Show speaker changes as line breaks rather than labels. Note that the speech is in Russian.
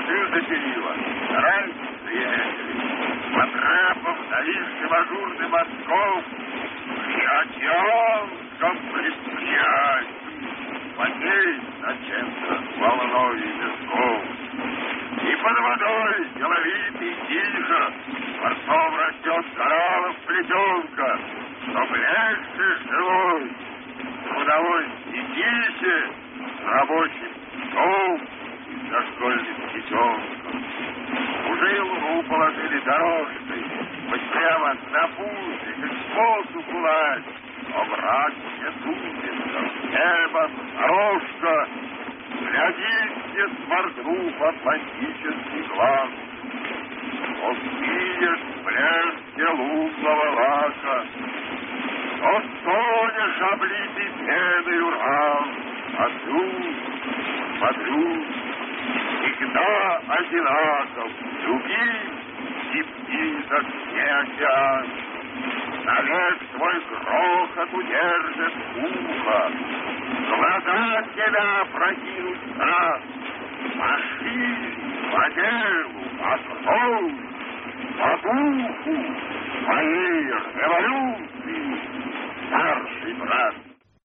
за перила. Раньше приятели. По трапам нависшим ажурным мостков при океанском предприятии потеет начаться волной песков. И под водой деловито и тихо борцом растет кораллов плетенка, что блещет живой, трудовой детище с рабочим псом и дошкольным детенком. Уже и луну положили дорожкой, хоть прямо на пути, как способ гулять, но враг не сунется, небо, дорожка, глядите, сморгнув атлантический глаз. Успеешь в блеске лунного лака, но стонешь облитый пеной уран. Смотрю, всегда одинаков, любим и как не океан. Навек свой грохот удержит ухо, глаза тебя прокинуть страх. Пошли по делу, по крови, по духу своей революции, старший брат.